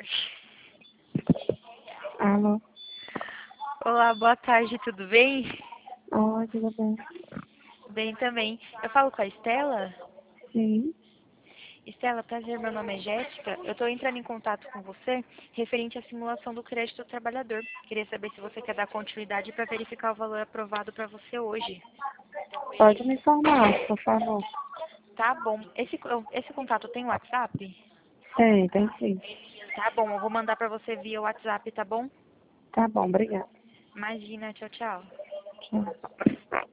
Alô? Olá, boa tarde, tudo bem? Oi, tudo bem? Bem também. Eu falo com a Estela? Sim. Estela, prazer, meu nome é Jéssica. Eu estou entrando em contato com você referente à simulação do crédito do trabalhador. Queria saber se você quer dar continuidade para verificar o valor aprovado para você hoje. Pode me informar, por favor. Tá bom. Esse contato tem WhatsApp? Tem sim. Tá bom, eu vou mandar para você via WhatsApp, tá bom? Tá bom, obrigada. Imagina, tchau, tchau. Tchau.